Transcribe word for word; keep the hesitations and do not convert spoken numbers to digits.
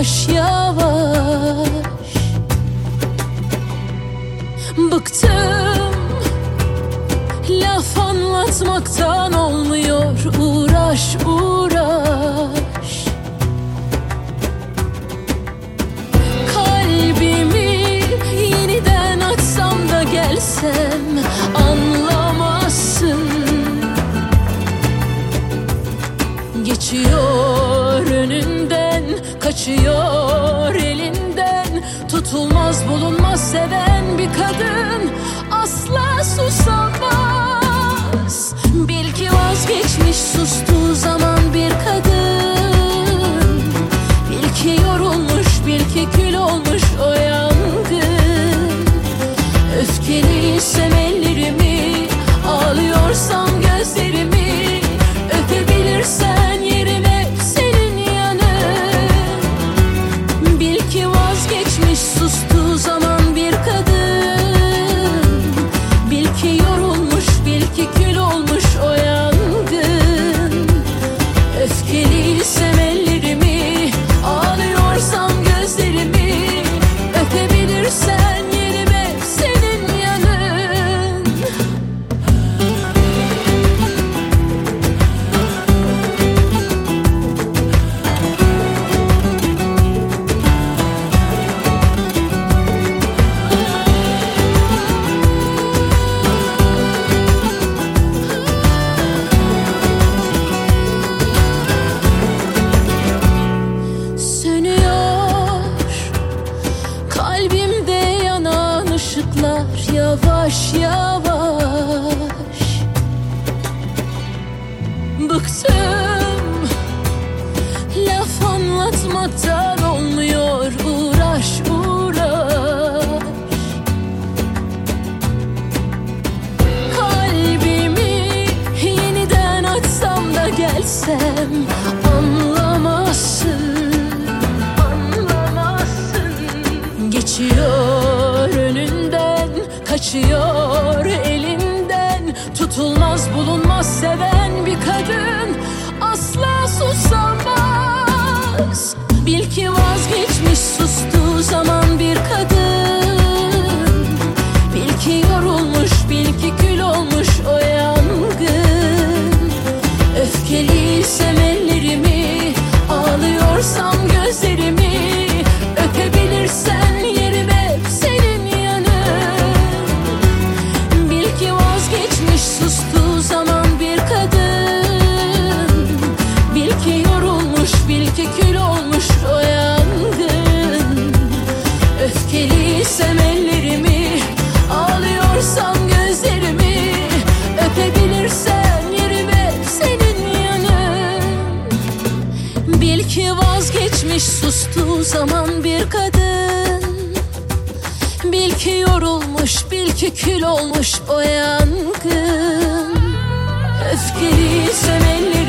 yavaş yavaş. Bıktım laf anlatmaktan, olmuyor uğraş uğraş. Kalbimi yeniden açsam da gelsem anlamazsın. Geçiyor önünden, kaçıyor elinden. Tutulmaz bulunmaz seven bir kadın asla susamaz. Bil ki vazgeçmiş sustuğu zaman bir kadın. Bil ki yorulmuş, bil ki kül olmuş o yangın. Öfkeliysem ellerimi, ağlıyorsam gözlerimi, öpebilirsen yerime senin yanın. Bil ki vazgeçmiş sustuğu zaman bir kadın. Bil ki yorulmuş, bil ki kül olmuş o yangın. Öfkeliysem ellerimi, ağlıyorsam gözlerimi, öpebilirsen yerime senin yanın. Sönüyor kalbimde yanan ışıklar yavaş yavaş. Bıktım laf anlatmaktan, olmuyor uğraş uğraş. Kalbimi yeniden açsam da gelsem anlamazsın. Geçiyor önünden, kaçıyor elinden. Tutulmaz bulunmaz seven bir kadın asla susamaz. Bil ki vazgeçmiş sustuğu zaman bir kadın. Bil ki yorulmuş, bil ki kül olmuş o yangın. Öfkeliysem ellerimi, ağlıyorsam gözlerimi, öpebilirsen yerime senin yanın. Bil ki vazgeçmiş sustuğu zaman bir kadın. Bil ki yorulmuş, bil ki kül olmuş o yangın. Öfkeliysem ellerimi, ağlıyorsam gözlerimi, öpebilirsen yerime senin yanın. Bil ki vazgeçmiş sustuğu zaman bir kadın. Bil ki yorulmuş, bil ki kül olmuş o yangın. Öfkeliysem ellerim